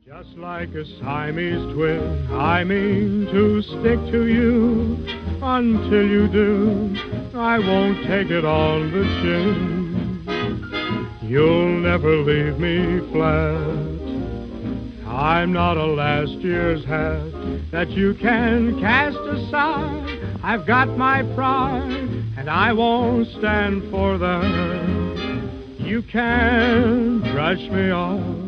Just like a Siamese twin, I mean to stick to you until you do. I won't take it on the chin. You'll never leave me flat. I'm not a last year's hat that you can cast aside. I've got my pride, and I won't stand for that. You can brush me off